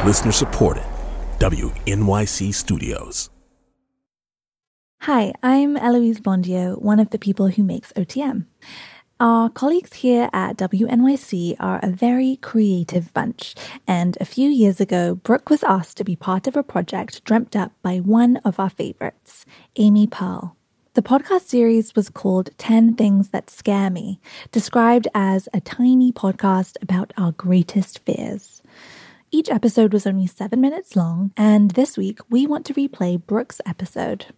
Listener supported. WNYC Studios. Hi, I'm Eloise Bondio, one of the people who makes OTM. Our colleagues here at WNYC are a very creative bunch, and a few years ago, Brooke was asked to be part of a project dreamt up by one of our favorites, Amy Pearl. The podcast series was called 10 Things That Scare Me, described as a tiny podcast about our greatest fears. Each episode was only 7 minutes long, and this week we want to replay Brooke's episode.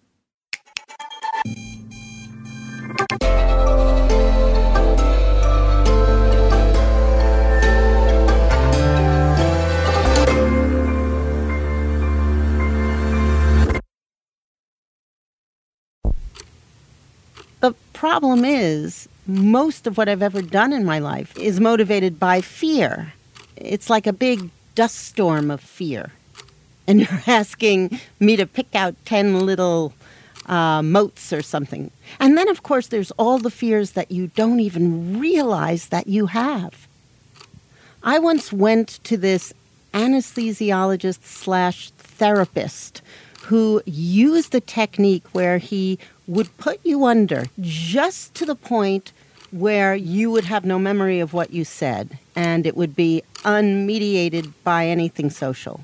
The problem is, most of what I've ever done in my life is motivated by fear. It's like a big dust storm of fear. And you're asking me to pick out 10 little motes or something. And then, of course, there's all the fears that you don't even realize that you have. I once went to this anesthesiologist/therapist who used a technique where he would put you under just to the point where you would have no memory of what you said, and it would be unmediated by anything social.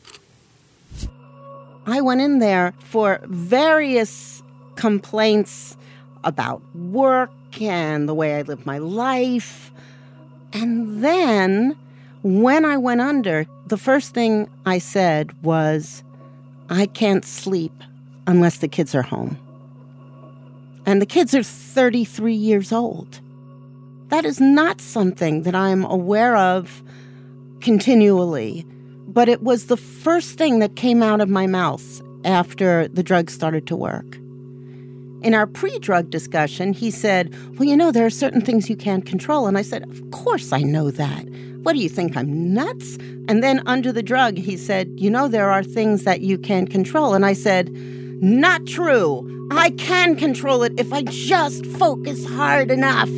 I went in there for various complaints about work and the way I lived my life. And then, when I went under, the first thing I said was, I can't sleep unless the kids are home. And the kids are 33 years old. That is not something that I'm aware of continually, but it was the first thing that came out of my mouth after the drug started to work. In our pre-drug discussion, he said, well, you know, there are certain things you can't control. And I said, of course I know that. What do you think, I'm nuts? And then under the drug, he said, you know, there are things that you can't control. And I said, not true. I can control it if I just focus hard enough.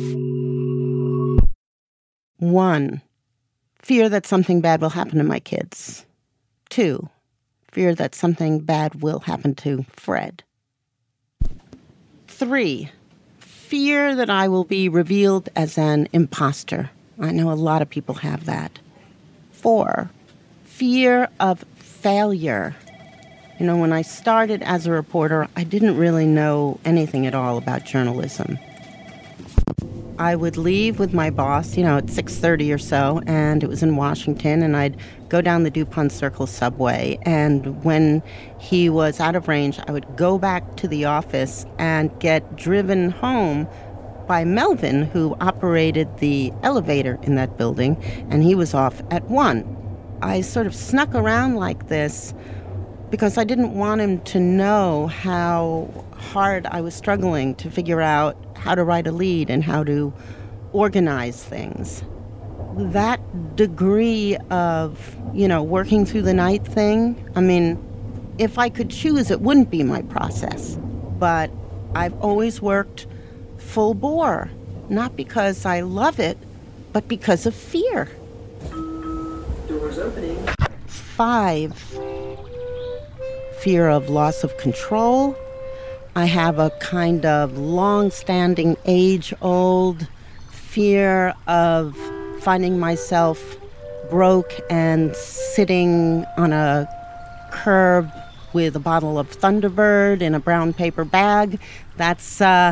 1, fear that something bad will happen to my kids. 2, fear that something bad will happen to Fred. 3, fear that I will be revealed as an imposter. I know a lot of people have that. 4, fear of failure. You know, when I started as a reporter, I didn't really know anything at all about journalism. I would leave with my boss, you know, at 6:30 or so, and it was in Washington, and I'd go down the DuPont Circle subway, and when he was out of range, I would go back to the office and get driven home by Melvin, who operated the elevator in that building, and he was off at 1. I sort of snuck around like this because I didn't want him to know how hard I was struggling to figure out how to write a lead and how to organize things. That degree of, you know, working through the night thing, I mean, if I could choose, it wouldn't be my process. But I've always worked full bore, not because I love it, but because of fear. Doors opening. 5, fear of loss of control. I have a kind of long-standing, age-old fear of finding myself broke and sitting on a curb with a bottle of Thunderbird in a brown paper bag. That's,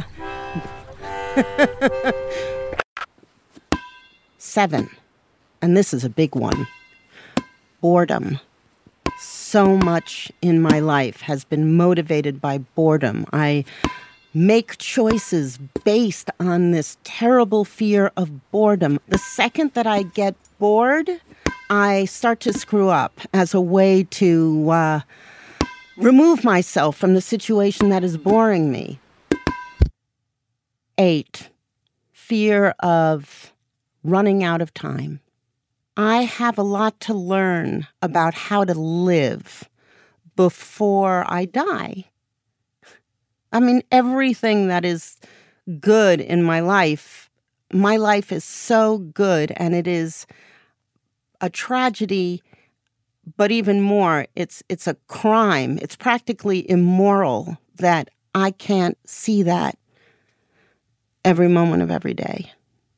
7, and this is a big one, boredom. So much in my life has been motivated by boredom. I make choices based on this terrible fear of boredom. The second that I get bored, I start to screw up as a way to remove myself from the situation that is boring me. 8, fear of running out of time. I have a lot to learn about how to live before I die. I mean, everything that is good in my life is so good, and it is a tragedy But even more, it's a crime. It's practically immoral that I can't see that every moment of every day.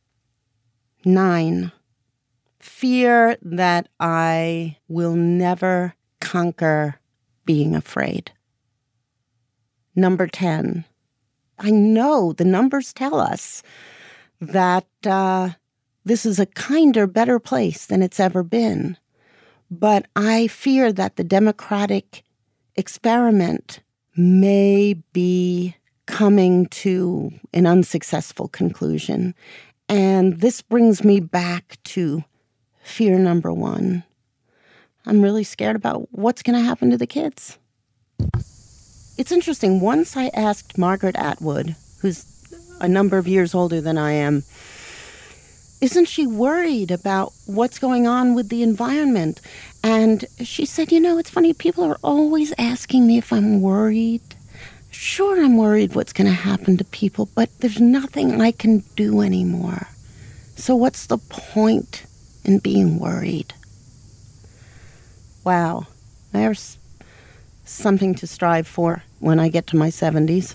9, fear that I will never conquer being afraid. Number 10, I know the numbers tell us that this is a kinder, better place than it's ever been. But I fear that the democratic experiment may be coming to an unsuccessful conclusion. And this brings me back to fear number 1. I'm really scared about what's going to happen to the kids. It's interesting. Once I asked Margaret Atwood, who's a number of years older than I am, isn't she worried about what's going on with the environment? And she said, it's funny, people are always asking me if I'm worried. Sure, I'm worried what's going to happen to people, but there's nothing I can do anymore. So what's the point in being worried? Wow, there's something to strive for when I get to my 70s.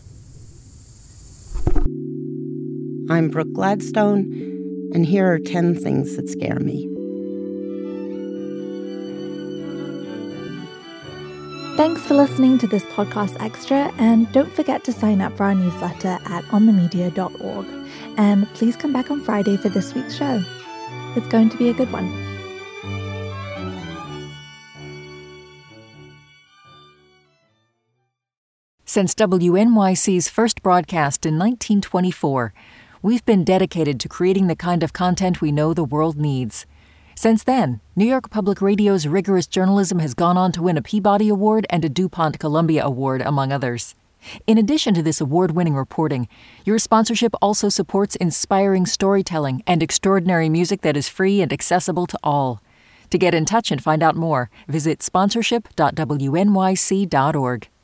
I'm Brooke Gladstone, and here are 10 things that scare me. Thanks for listening to this podcast extra, and don't forget to sign up for our newsletter at onthemedia.org. And please come back on Friday for this week's show. It's going to be a good one. Since WNYC's first broadcast in 1924, we've been dedicated to creating the kind of content we know the world needs. Since then, New York Public Radio's rigorous journalism has gone on to win a Peabody Award and a DuPont Columbia Award, among others. In addition to this award-winning reporting, your sponsorship also supports inspiring storytelling and extraordinary music that is free and accessible to all. To get in touch and find out more, visit sponsorship.wnyc.org.